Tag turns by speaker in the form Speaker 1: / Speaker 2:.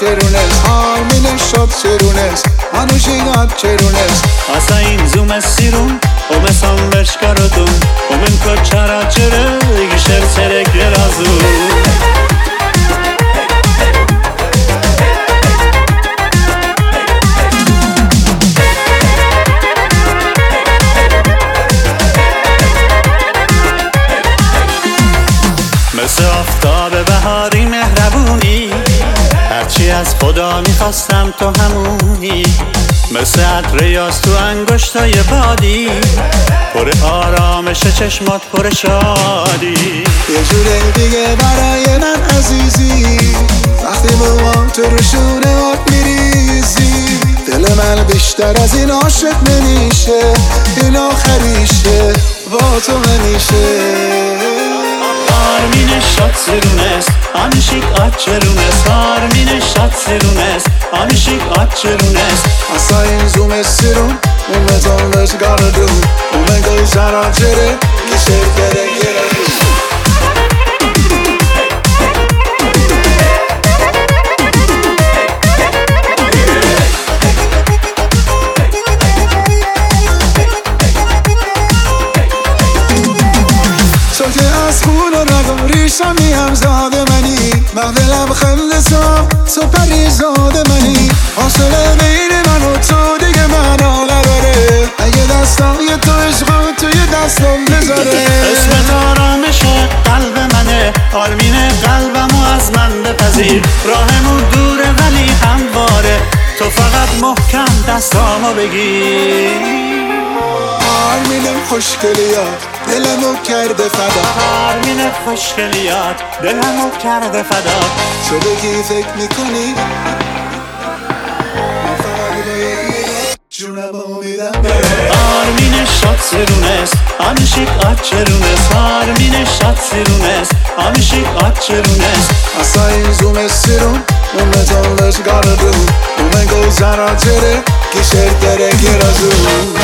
Speaker 1: çerunez Harmine şat çerunez Anuşigat çerunez
Speaker 2: Asayin zumessirum Omesan verşkarodum Omen koçara çere Gişer serek yerazu مثل آفتاب بهاری مهربونی هرچی از خدا میخواستم تو همونی مثل عطر یاس تو انگشتای بادی پر آرامش چشمات پر شادی
Speaker 1: یه جوره دیگه برای من عزیزی وقتی با تو رو شونه میریزی دل من بیشتر از این عاشق نمیشه این آخریشه با تو همیشه
Speaker 2: Armine şat serunes, anişik açerunes Armine şat serunes, anişik açerunes
Speaker 1: Asayin zumessirum, umetan leşgaradum Ume gözara çere, gişer gerek yeradım تو که از خون و رگ و ریشمی همزاد منی مغد لبخند سام تو پریزاد منی حاصله بین من و تو دیگه معنا نداره اگه دستای تو عشق توی دستم بذاره
Speaker 2: اسمت آرامش قلب منه آرمین قلبمو از من بپذیر راهمون دوره ولی همواره تو فقط محکم دستامو بگیر
Speaker 1: آرمینم خوشگلیات دلمو کرده فدا
Speaker 2: آرمین خوشگلیات دلمو کرده فدا
Speaker 1: تو بگی فکر میکنی من فقط باید جونمو میدم
Speaker 2: Armine şat serunes, anişik açerunes Armine şat serunes, anişik açerunes
Speaker 1: Asayin zumessirum, umetan leşgaradum Ume gözara çere, gişer gerek yeradım